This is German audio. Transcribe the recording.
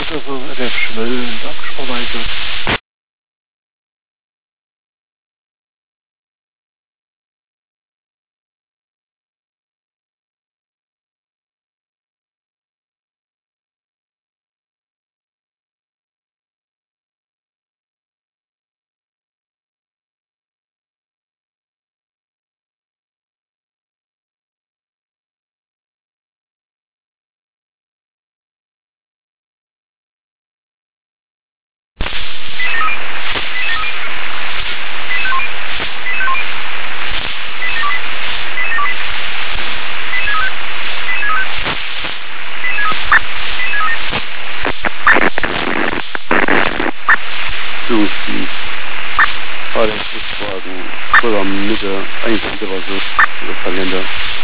Also der Schmöllend abgesprochen. Fahrradwagen voll am Mitte, eigentlich war so, Kalender.